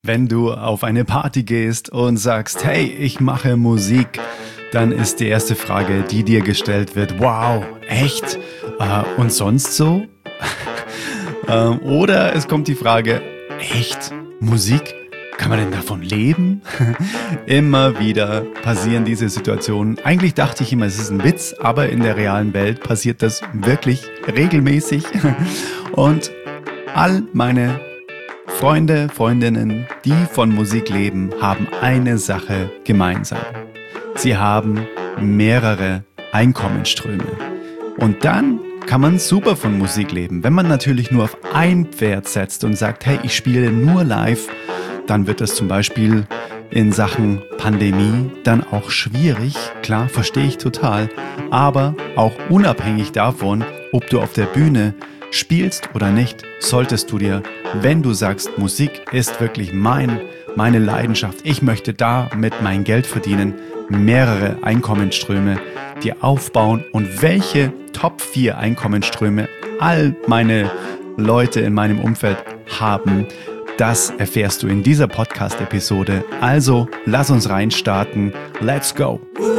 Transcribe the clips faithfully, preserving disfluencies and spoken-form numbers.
Wenn du auf eine Party gehst und sagst, hey, ich mache Musik, dann ist die erste Frage, die dir gestellt wird, wow, echt? Äh, und sonst so? ähm, oder es kommt die Frage, echt? Musik? Kann man denn davon leben? Immer wieder passieren diese Situationen. Eigentlich dachte ich immer, es ist ein Witz, aber in der realen Welt passiert das wirklich regelmäßig. Und all meine Freunde, Freundinnen, die von Musik leben, haben eine Sache gemeinsam. Sie haben mehrere Einkommensströme. Und dann kann man super von Musik leben. Wenn man natürlich nur auf ein Pferd setzt und sagt, hey, ich spiele nur live, dann wird das zum Beispiel in Sachen Pandemie dann auch schwierig. Klar, verstehe ich total. Aber auch unabhängig davon, ob du auf der Bühne spielst oder nicht, solltest du dir, wenn du sagst, Musik ist wirklich mein, meine Leidenschaft, ich möchte damit mein Geld verdienen, mehrere Einkommensströme dir aufbauen. Und welche Top vier Einkommensströme all meine Leute in meinem Umfeld haben, das erfährst du in dieser Podcast-Episode. Also lass uns reinstarten. Let's go!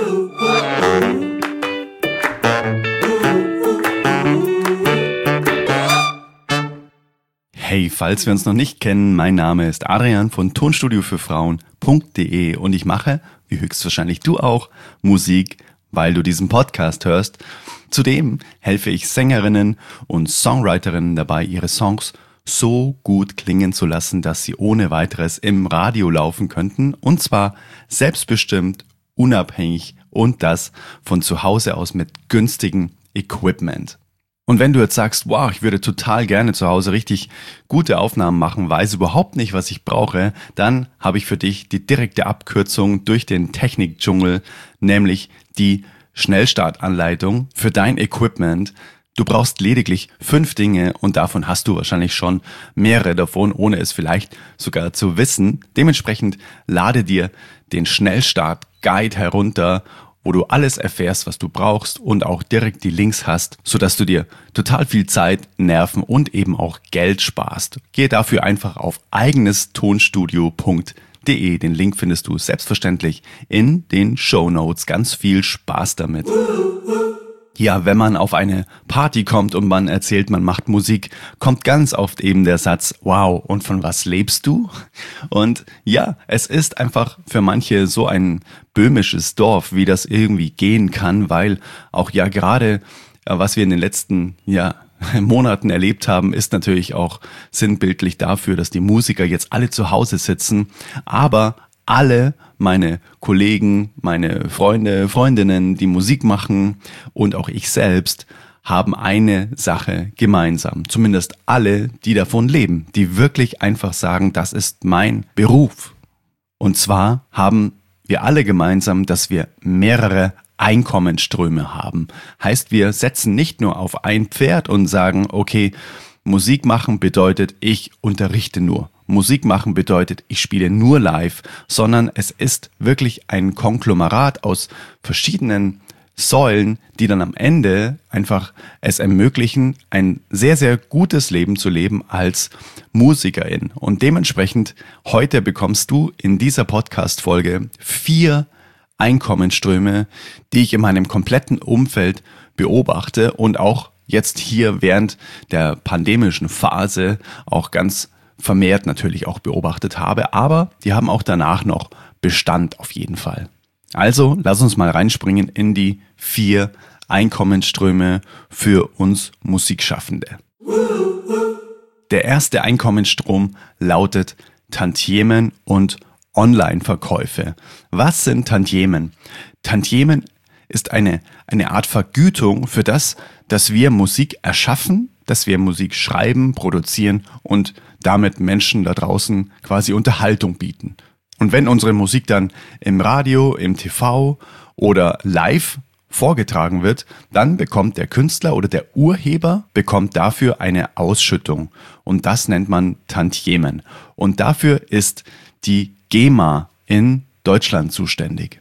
Hey, falls wir uns noch nicht kennen, mein Name ist Adrian von tonstudio für frauen punkt de und ich mache, wie höchstwahrscheinlich du auch, Musik, weil du diesen Podcast hörst. Zudem helfe ich Sängerinnen und Songwriterinnen dabei, ihre Songs so gut klingen zu lassen, dass sie ohne weiteres im Radio laufen könnten, und zwar selbstbestimmt, unabhängig und das von zu Hause aus mit günstigem Equipment. Und wenn du jetzt sagst, wow, ich würde total gerne zu Hause richtig gute Aufnahmen machen, weiß überhaupt nicht, was ich brauche, dann habe ich für dich die direkte Abkürzung durch den Technikdschungel, nämlich die Schnellstartanleitung für dein Equipment. Du brauchst lediglich fünf Dinge und davon hast du wahrscheinlich schon mehrere davon, ohne es vielleicht sogar zu wissen. Dementsprechend lade dir den Schnellstart-Guide herunter, wo du alles erfährst, was du brauchst und auch direkt die Links hast, sodass du dir total viel Zeit, Nerven und eben auch Geld sparst. Geh dafür einfach auf eigenes tonstudio punkt de. Den Link findest du selbstverständlich in den Shownotes. Ganz viel Spaß damit. Ja, wenn man auf eine Party kommt und man erzählt, man macht Musik, kommt ganz oft eben der Satz, wow, und von was lebst du? Und ja, es ist einfach für manche so ein böhmisches Dorf, wie das irgendwie gehen kann, weil auch ja gerade, was wir in den letzten ja, Monaten erlebt haben, ist natürlich auch sinnbildlich dafür, dass die Musiker jetzt alle zu Hause sitzen, aber alle meine Kollegen, meine Freunde, Freundinnen, die Musik machen und auch ich selbst haben eine Sache gemeinsam. Zumindest alle, die davon leben, die wirklich einfach sagen, das ist mein Beruf. Und zwar haben wir alle gemeinsam, dass wir mehrere Einkommensströme haben. Heißt, wir setzen nicht nur auf ein Pferd und sagen, okay, Musik machen bedeutet, ich unterrichte nur. Musik machen bedeutet, ich spiele nur live, sondern es ist wirklich ein Konglomerat aus verschiedenen Säulen, die dann am Ende einfach es ermöglichen, ein sehr, sehr gutes Leben zu leben als Musikerin. Und dementsprechend heute bekommst du in dieser Podcast-Folge vier Einkommensströme, die ich in meinem kompletten Umfeld beobachte und auch jetzt hier während der pandemischen Phase auch ganz vermehrt natürlich auch beobachtet habe, aber die haben auch danach noch Bestand auf jeden Fall. Also lass uns mal reinspringen in die vier Einkommensströme für uns Musikschaffende. Der erste Einkommensstrom lautet Tantiemen und Online-Verkäufe. Was sind Tantiemen? Tantiemen ist eine, eine Art Vergütung für das, dass wir Musik erschaffen, dass wir Musik schreiben, produzieren und damit Menschen da draußen quasi Unterhaltung bieten. Und wenn unsere Musik dann im Radio, im T V oder live vorgetragen wird, dann bekommt der Künstler oder der Urheber bekommt dafür eine Ausschüttung. Und das nennt man Tantiemen. Und dafür ist die GEMA in Deutschland zuständig.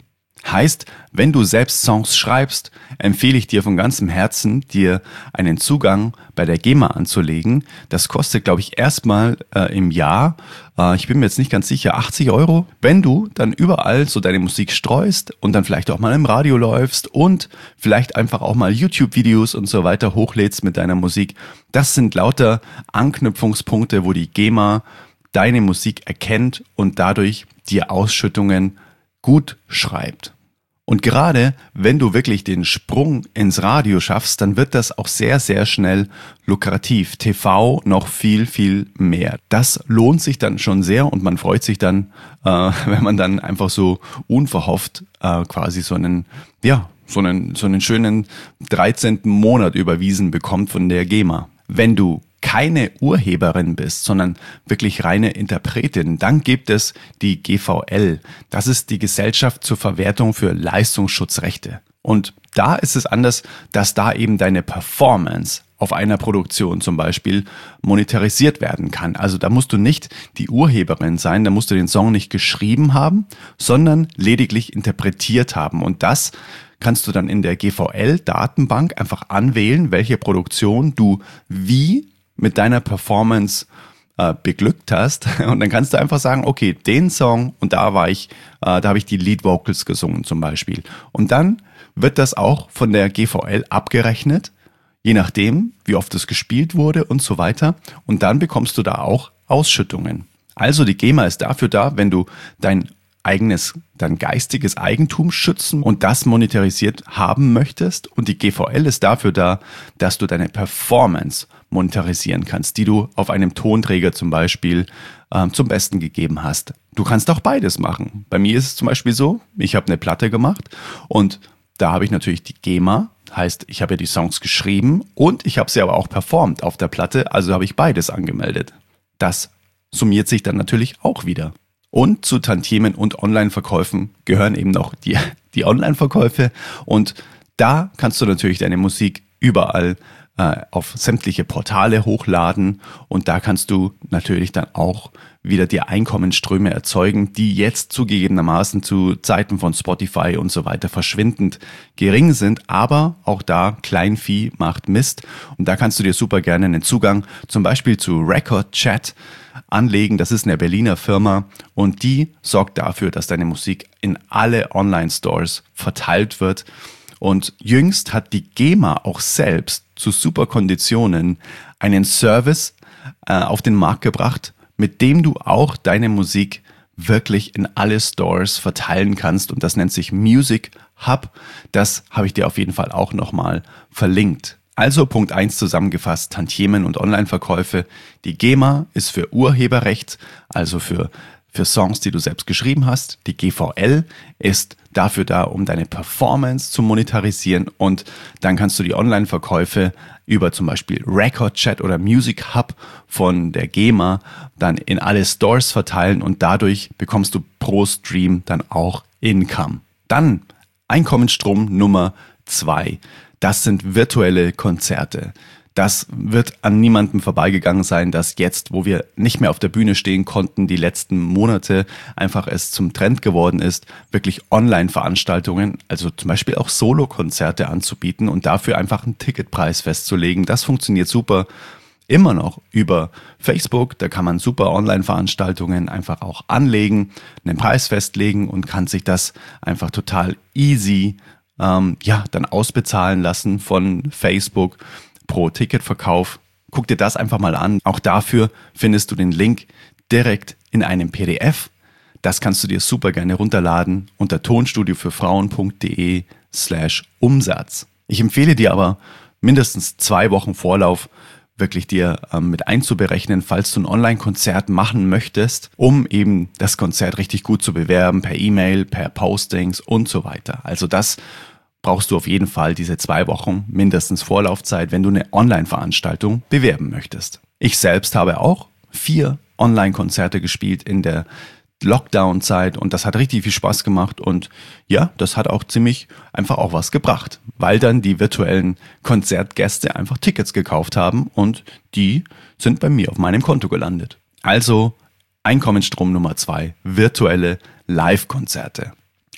Heißt, wenn du selbst Songs schreibst, empfehle ich dir von ganzem Herzen, dir einen Zugang bei der GEMA anzulegen. Das kostet, glaube ich, erstmal äh, im Jahr, äh, ich bin mir jetzt nicht ganz sicher, achtzig Euro. Wenn du dann überall so deine Musik streust und dann vielleicht auch mal im Radio läufst und vielleicht einfach auch mal YouTube-Videos und so weiter hochlädst mit deiner Musik, das sind lauter Anknüpfungspunkte, wo die GEMA deine Musik erkennt und dadurch dir Ausschüttungen gut schreibt. Und gerade wenn du wirklich den Sprung ins Radio schaffst, dann wird das auch sehr, sehr schnell lukrativ. T V noch viel, viel mehr. Das lohnt sich dann schon sehr und man freut sich dann, äh, wenn man dann einfach so unverhofft äh, quasi so einen, ja, so einen, so einen schönen dreizehnten Monat überwiesen bekommt von der GEMA. Wenn du keine Urheberin bist, sondern wirklich reine Interpretin, dann gibt es die G V L. Das ist die Gesellschaft zur Verwertung für Leistungsschutzrechte. Und da ist es anders, dass da eben deine Performance auf einer Produktion zum Beispiel monetarisiert werden kann. Also da musst du nicht die Urheberin sein, da musst du den Song nicht geschrieben haben, sondern lediglich interpretiert haben. Und das kannst du dann in der G V L-Datenbank einfach anwählen, welche Produktion du wie mit deiner Performance äh, beglückt hast. Und dann kannst du einfach sagen, okay, den Song und da war ich, äh, da habe ich die Lead Vocals gesungen zum Beispiel. Und dann wird das auch von der G V L abgerechnet, je nachdem, wie oft es gespielt wurde und so weiter. Und dann bekommst du da auch Ausschüttungen. Also die GEMA ist dafür da, wenn du dein eigenes, dein geistiges Eigentum schützen und das monetarisiert haben möchtest. Und die G V L ist dafür da, dass du deine Performance monetarisieren kannst, die du auf einem Tonträger zum Beispiel ähm, zum Besten gegeben hast. Du kannst auch beides machen. Bei mir ist es zum Beispiel so, ich habe eine Platte gemacht und da habe ich natürlich die GEMA, heißt, ich habe ja die Songs geschrieben und ich habe sie aber auch performt auf der Platte, also habe ich beides angemeldet. Das summiert sich dann natürlich auch wieder. Und zu Tantiemen und Online-Verkäufen gehören eben noch die, die Online-Verkäufe. Und da kannst du natürlich deine Musik überall äh, auf sämtliche Portale hochladen. Und da kannst du natürlich dann auch wieder die Einkommensströme erzeugen, die jetzt zugegebenermaßen zu Zeiten von Spotify und so weiter verschwindend gering sind. Aber auch da, Kleinvieh macht Mist. Und da kannst du dir super gerne einen Zugang zum Beispiel zu Record Chat anlegen. Das ist eine Berliner Firma und die sorgt dafür, dass deine Musik in alle Online-Stores verteilt wird. Und jüngst hat die GEMA auch selbst zu super Konditionen einen Service äh, auf den Markt gebracht, mit dem du auch deine Musik wirklich in alle Stores verteilen kannst. Und das nennt sich Music Hub. Das habe ich dir auf jeden Fall auch nochmal verlinkt. Also Punkt eins zusammengefasst, Tantiemen und Online-Verkäufe. Die GEMA ist für Urheberrecht, also für, für Songs, die du selbst geschrieben hast. Die G V L ist dafür da, um deine Performance zu monetarisieren. Und dann kannst du die Online-Verkäufe über zum Beispiel Record Chat oder Music Hub von der GEMA dann in alle Stores verteilen und dadurch bekommst du pro Stream dann auch Income. Dann Einkommensstrom Nummer zwei. Das sind virtuelle Konzerte. Das wird an niemandem vorbeigegangen sein, dass jetzt, wo wir nicht mehr auf der Bühne stehen konnten, die letzten Monate einfach es zum Trend geworden ist, wirklich Online-Veranstaltungen, also zum Beispiel auch Solo-Konzerte anzubieten und dafür einfach einen Ticketpreis festzulegen. Das funktioniert super immer noch über Facebook. Da kann man super Online-Veranstaltungen einfach auch anlegen, einen Preis festlegen und kann sich das einfach total easy ähm, ja, dann ausbezahlen lassen von Facebook pro Ticketverkauf. Guck dir das einfach mal an. Auch dafür findest du den Link direkt in einem P D F. Das kannst du dir super gerne runterladen unter tonstudiofürfrauen.de slash Umsatz. Ich empfehle dir aber mindestens zwei Wochen Vorlauf wirklich dir ähm, mit einzuberechnen, falls du ein Online-Konzert machen möchtest, um eben das Konzert richtig gut zu bewerben, per E-Mail, per Postings und so weiter. Also das brauchst du auf jeden Fall, diese zwei Wochen mindestens Vorlaufzeit, wenn du eine Online-Veranstaltung bewerben möchtest. Ich selbst habe auch vier Online-Konzerte gespielt in der Lockdown-Zeit und das hat richtig viel Spaß gemacht und ja, das hat auch ziemlich einfach auch was gebracht, weil dann die virtuellen Konzertgäste einfach Tickets gekauft haben und die sind bei mir auf meinem Konto gelandet. Also Einkommensstrom Nummer zwei, virtuelle Live-Konzerte.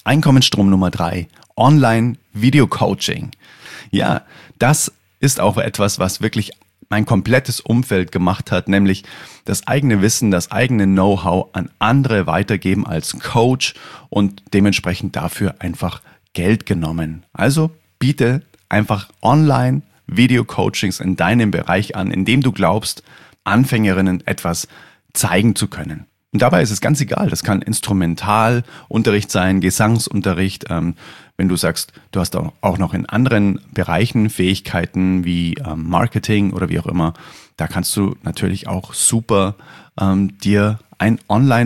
Einkommensstrom Nummer drei, Online-Video-Coaching. Ja, das ist auch etwas, was wirklich mein komplettes Umfeld gemacht hat, nämlich das eigene Wissen, das eigene Know-how an andere weitergeben als Coach und dementsprechend dafür einfach Geld genommen. Also biete einfach Online-Video-Coachings in deinem Bereich an, in dem du glaubst, Anfängerinnen etwas zeigen zu können. Und dabei ist es ganz egal, das kann Instrumentalunterricht sein, Gesangsunterricht, ähm, wenn du sagst, du hast auch noch in anderen Bereichen Fähigkeiten wie ähm, Marketing oder wie auch immer, da kannst du natürlich auch super ähm, dir ein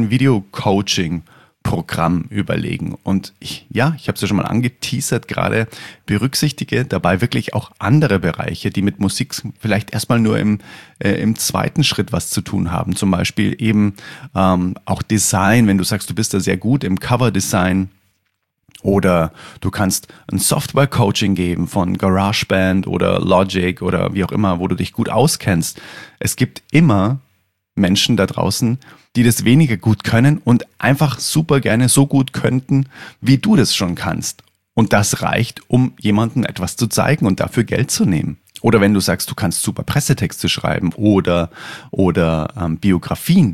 Online-Video-Coaching-Programm überlegen. Und ich, ja, ich habe es ja schon mal angeteasert gerade, berücksichtige dabei wirklich auch andere Bereiche, die mit Musik vielleicht erstmal nur im, äh, im zweiten Schritt was zu tun haben. Zum Beispiel eben ähm, auch Design, wenn du sagst, du bist da sehr gut im Cover-Design. Oder du kannst ein Software-Coaching geben von GarageBand oder Logic oder wie auch immer, wo du dich gut auskennst. Es gibt immer Menschen da draußen, die das weniger gut können und einfach super gerne so gut könnten, wie du das schon kannst. Und das reicht, um jemandem etwas zu zeigen und dafür Geld zu nehmen. Oder wenn du sagst, du kannst super Pressetexte schreiben oder, oder ähm, Biografien.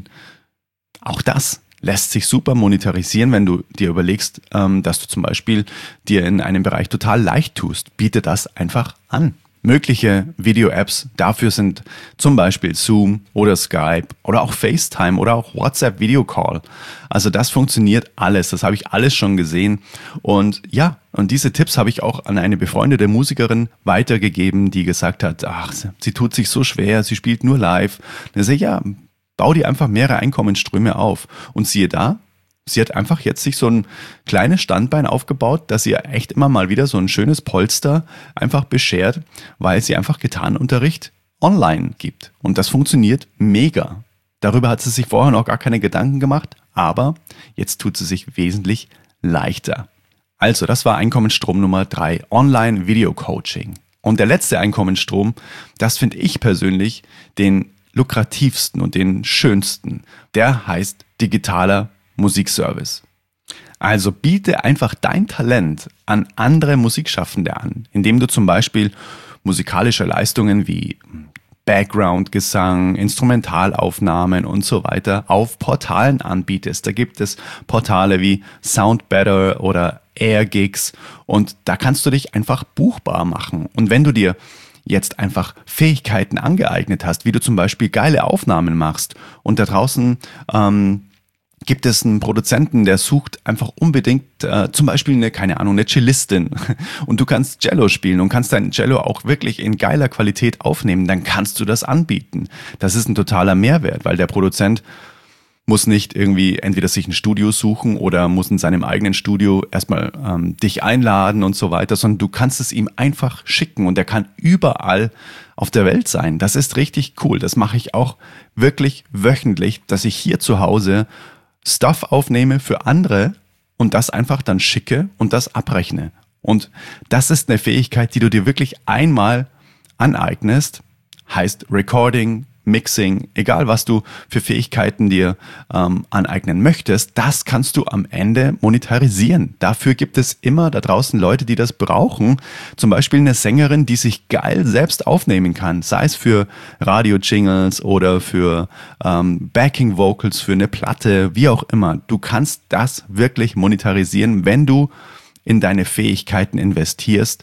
Auch das lässt sich super monetarisieren, wenn du dir überlegst, ähm, dass du zum Beispiel dir in einem Bereich total leicht tust. Biete das einfach an. Mögliche Video-Apps dafür sind zum Beispiel Zoom oder Skype oder auch FaceTime oder auch WhatsApp Video Call. Also das funktioniert alles. Das habe ich alles schon gesehen. Und ja, und diese Tipps habe ich auch an eine befreundete Musikerin weitergegeben, die gesagt hat, ach, sie tut sich so schwer, sie spielt nur live. Dann sage ich, ja, bau dir einfach mehrere Einkommensströme auf. Und siehe da, sie hat einfach jetzt sich so ein kleines Standbein aufgebaut, dass sie echt immer mal wieder so ein schönes Polster einfach beschert, weil sie einfach Gitarrenunterricht online gibt. Und das funktioniert mega. Darüber hat sie sich vorher noch gar keine Gedanken gemacht, aber jetzt tut sie sich wesentlich leichter. Also, das war Einkommensstrom Nummer drei, Online-Video-Coaching. Und der letzte Einkommensstrom, das finde ich persönlich den lukrativsten und den schönsten. Der heißt digitaler Musikservice. Also biete einfach dein Talent an andere Musikschaffende an, indem du zum Beispiel musikalische Leistungen wie Background-Gesang, Instrumentalaufnahmen und so weiter auf Portalen anbietest. Da gibt es Portale wie Soundbetter oder Airgigs und da kannst du dich einfach buchbar machen. Und wenn du dir jetzt einfach Fähigkeiten angeeignet hast, wie du zum Beispiel geile Aufnahmen machst und da draußen ähm, gibt es einen Produzenten, der sucht einfach unbedingt äh, zum Beispiel eine, keine Ahnung, eine Cellistin und du kannst Cello spielen und kannst dein Cello auch wirklich in geiler Qualität aufnehmen, dann kannst du das anbieten. Das ist ein totaler Mehrwert, weil der Produzent muss nicht irgendwie entweder sich ein Studio suchen oder muss in seinem eigenen Studio erstmal ähm, dich einladen und so weiter, sondern du kannst es ihm einfach schicken und er kann überall auf der Welt sein. Das ist richtig cool. Das mache ich auch wirklich wöchentlich, dass ich hier zu Hause Stuff aufnehme für andere und das einfach dann schicke und das abrechne. Und das ist eine Fähigkeit, die du dir wirklich einmal aneignest, heißt Recording, Mixing, egal was du für Fähigkeiten dir ähm, aneignen möchtest, das kannst du am Ende monetarisieren. Dafür gibt es immer da draußen Leute, die das brauchen. Zum Beispiel eine Sängerin, die sich geil selbst aufnehmen kann, sei es für Radio-Jingles oder für ähm, Backing-Vocals für eine Platte, wie auch immer. Du kannst das wirklich monetarisieren, wenn du in deine Fähigkeiten investierst,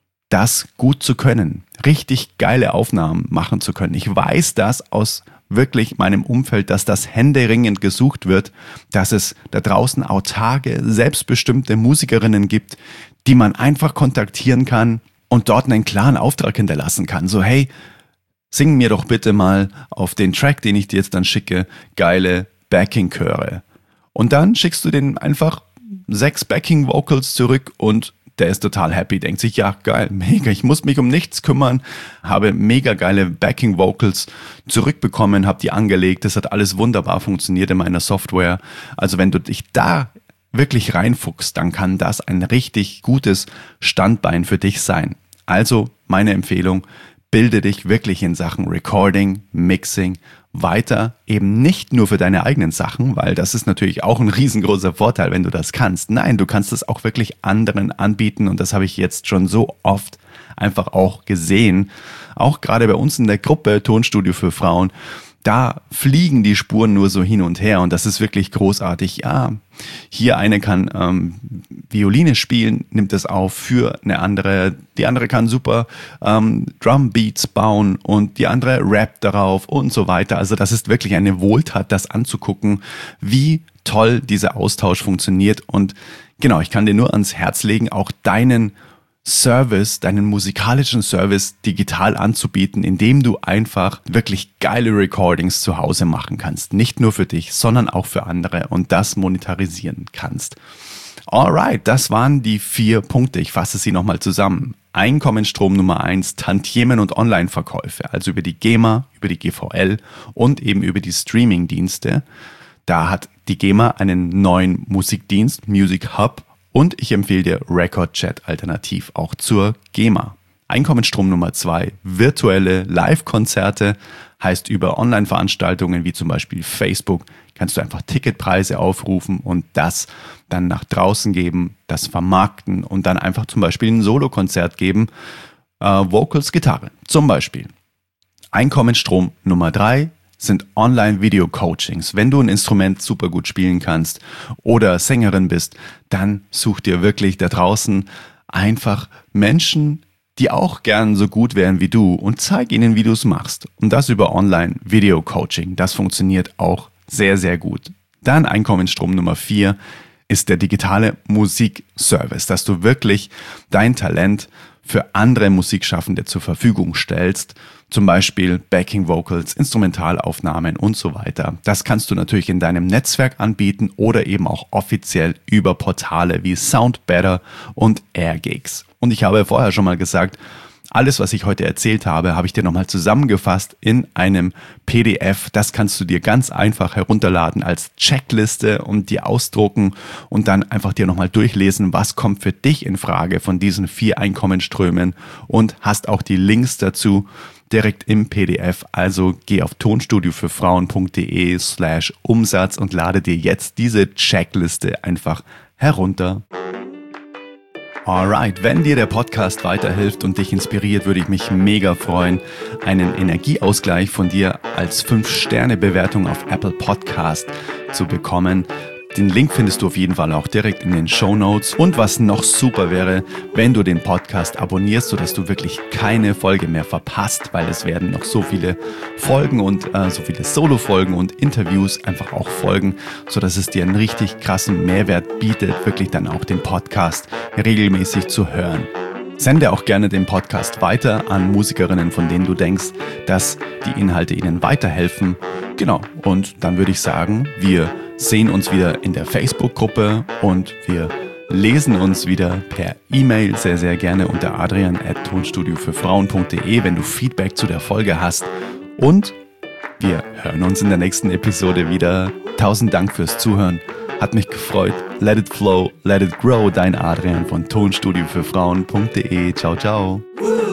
das gut zu können, richtig geile Aufnahmen machen zu können. Ich weiß das aus wirklich meinem Umfeld, dass das händeringend gesucht wird, dass es da draußen autarke, selbstbestimmte Musikerinnen gibt, die man einfach kontaktieren kann und dort einen klaren Auftrag hinterlassen kann. So, hey, sing mir doch bitte mal auf den Track, den ich dir jetzt dann schicke, geile Backing-Chöre. Und dann schickst du denen einfach sechs Backing-Vocals zurück und der ist total happy, denkt sich, ja geil, mega, ich muss mich um nichts kümmern, habe mega geile Backing-Vocals zurückbekommen, habe die angelegt, das hat alles wunderbar funktioniert in meiner Software. Also wenn du dich da wirklich reinfuchst, dann kann das ein richtig gutes Standbein für dich sein. Also meine Empfehlung, bilde dich wirklich in Sachen Recording, Mixing weiter, eben nicht nur für deine eigenen Sachen, weil das ist natürlich auch ein riesengroßer Vorteil, wenn du das kannst. Nein, du kannst es auch wirklich anderen anbieten und das habe ich jetzt schon so oft einfach auch gesehen. Auch gerade bei uns in der Gruppe Tonstudio für Frauen, da fliegen die Spuren nur so hin und her und das ist wirklich großartig. Ja, hier eine kann ähm, Violine spielen, nimmt es auf für eine andere. Die andere kann super ähm, Drumbeats bauen und die andere rappt darauf und so weiter. Also das ist wirklich eine Wohltat, das anzugucken, wie toll dieser Austausch funktioniert. Und genau, ich kann dir nur ans Herz legen, auch deinen Service, deinen musikalischen Service digital anzubieten, indem du einfach wirklich geile Recordings zu Hause machen kannst. Nicht nur für dich, sondern auch für andere und das monetarisieren kannst. Alright, das waren die vier Punkte. Ich fasse sie nochmal zusammen. Einkommensstrom Nummer eins, Tantiemen und Online-Verkäufe, also über die GEMA, über die G V L und eben über die Streaming-Dienste. Da hat die GEMA einen neuen Musikdienst, Music Hub, und ich empfehle dir Record Chat alternativ auch zur GEMA. Einkommensstrom Nummer zwei, virtuelle Live-Konzerte, heißt über Online-Veranstaltungen wie zum Beispiel Facebook kannst du einfach Ticketpreise aufrufen und das dann nach draußen geben, das vermarkten und dann einfach zum Beispiel ein Solo-Konzert geben, äh, Vocals, Gitarre zum Beispiel. Einkommensstrom Nummer drei sind Online-Video-Coachings. Wenn du ein Instrument super gut spielen kannst oder Sängerin bist, dann such dir wirklich da draußen einfach Menschen, die auch gern so gut wären wie du und zeig ihnen, wie du es machst. Und das über Online-Video-Coaching. Das funktioniert auch sehr, sehr gut. Dann Einkommensstrom Nummer vier ist der digitale Musikservice, dass du wirklich dein Talent für andere Musikschaffende zur Verfügung stellst. Zum Beispiel Backing Vocals, Instrumentalaufnahmen und so weiter. Das kannst du natürlich in deinem Netzwerk anbieten oder eben auch offiziell über Portale wie Soundbetter und Airgigs. Und ich habe vorher schon mal gesagt, alles, was ich heute erzählt habe, habe ich dir nochmal zusammengefasst in einem P D F. Das kannst du dir ganz einfach herunterladen als Checkliste und dir ausdrucken und dann einfach dir nochmal durchlesen, was kommt für dich in Frage von diesen vier Einkommensströmen und hast auch die Links dazu direkt im P D F. Also geh auf tonstudiofürfrauen.de slash Umsatz und lade dir jetzt diese Checkliste einfach herunter. Alright, wenn dir der Podcast weiterhilft und dich inspiriert, würde ich mich mega freuen, einen Energieausgleich von dir als fünf Sterne Bewertung auf Apple Podcast zu bekommen. Den Link findest du auf jeden Fall auch direkt in den Shownotes. Und was noch super wäre, wenn du den Podcast abonnierst, sodass du wirklich keine Folge mehr verpasst, weil es werden noch so viele Folgen und äh, so viele Solo-Folgen und Interviews einfach auch folgen, sodass es dir einen richtig krassen Mehrwert bietet, wirklich dann auch den Podcast regelmäßig zu hören. Sende auch gerne den Podcast weiter an Musikerinnen, von denen du denkst, dass die Inhalte ihnen weiterhelfen. Genau, und dann würde ich sagen, wir sehen uns wieder in der Facebook-Gruppe und wir lesen uns wieder per E-Mail sehr, sehr gerne unter adrian at tonstudiofürfrauen.de, wenn du Feedback zu der Folge hast. Und wir hören uns in der nächsten Episode wieder. Tausend Dank fürs Zuhören. Hat mich gefreut. Let it flow, let it grow. Dein Adrian von tonstudiofürfrauen.de. Ciao, ciao.